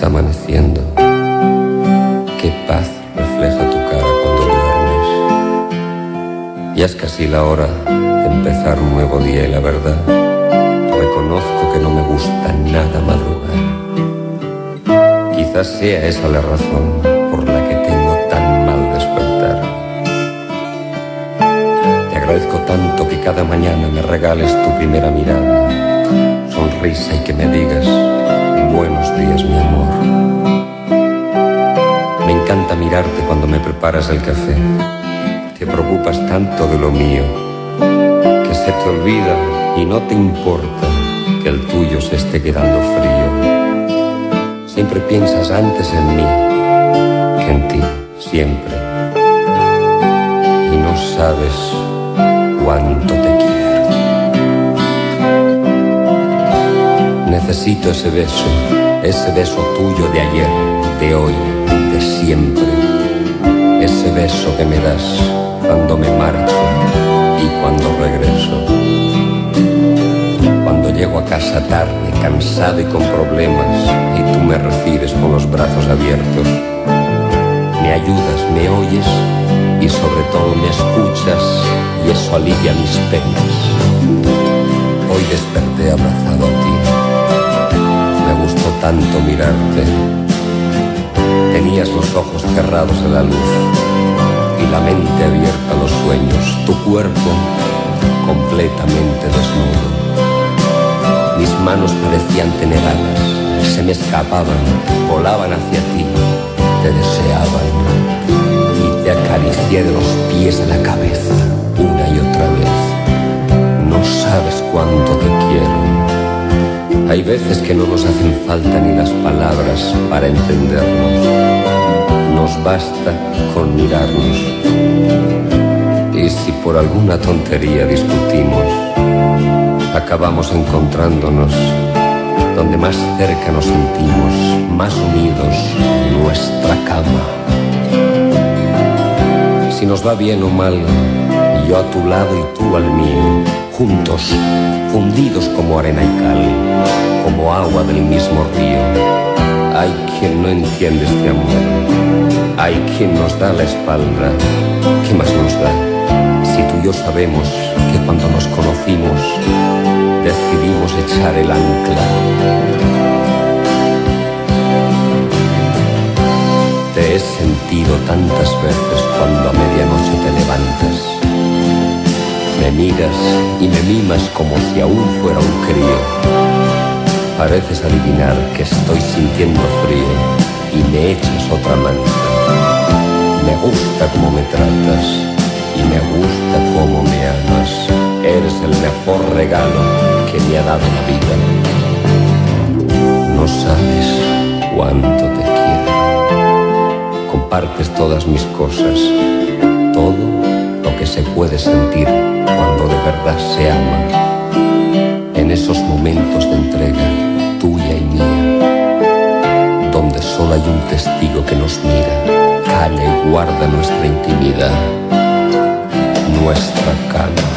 está amaneciendo. Qué paz refleja tu cara cuando duermes. Ya es casi la hora de empezar un nuevo día y la verdad, reconozco que no me gusta nada madrugar. Quizás sea esa la razón por la que tengo tan mal despertar. Te agradezco tanto que cada mañana me regales tu primera mirada, sonrisa y que me digas buenos días, mi amor. Me encanta mirarte cuando me preparas el café. Te preocupas tanto de lo mío que se te olvida y no te importa que el tuyo se esté quedando frío. Siempre piensas antes en mí que en ti, siempre. Y no sabes cuánto te quiero. Necesito ese beso tuyo de ayer, de hoy, de siempre. Ese beso que me das cuando me marcho y cuando regreso. Cuando llego a casa tarde, cansado y con problemas, y tú me recibes con los brazos abiertos. Me ayudas, me oyes y sobre todo me escuchas, y eso alivia mis penas. Hoy desperté abrazado a ti. Me gustó tanto mirarte. Tenías los ojos cerrados a la luz y la mente abierta a los sueños, tu cuerpo completamente desnudo. Mis manos parecían tener alas, se me escapaban, volaban hacia ti, te deseaban y te acaricié de los pies a la cabeza una y otra vez. No sabes cuánto te quiero. Hay veces que no nos hacen falta ni las palabras para entendernos. Nos basta con mirarnos. Y si por alguna tontería discutimos, acabamos encontrándonos donde más cerca nos sentimos, más unidos, nuestra cama. Si nos va bien o mal, yo a tu lado y tú al mío, juntos, fundidos como arena y cal, como agua del mismo río. Hay quien no entiende este amor, hay quien nos da la espalda. ¿Qué más nos da? Si tú y yo sabemos que cuando nos conocimos decidimos echar el ancla. Te he sentido tantas veces cuando a medianoche te levantas. Me miras y me mimas como si aún fuera un crío. Pareces adivinar que estoy sintiendo frío y me echas otra manta. Me gusta cómo me tratas y me gusta cómo me amas. Eres el mejor regalo que me ha dado la vida. No sabes cuánto te quiero. Compartes todas mis cosas, todo lo que se puede sentir cuando de verdad se ama. En esos momentos de entrega tuya y mía, donde solo hay un testigo que nos mira, calla y guarda nuestra intimidad, nuestra cama.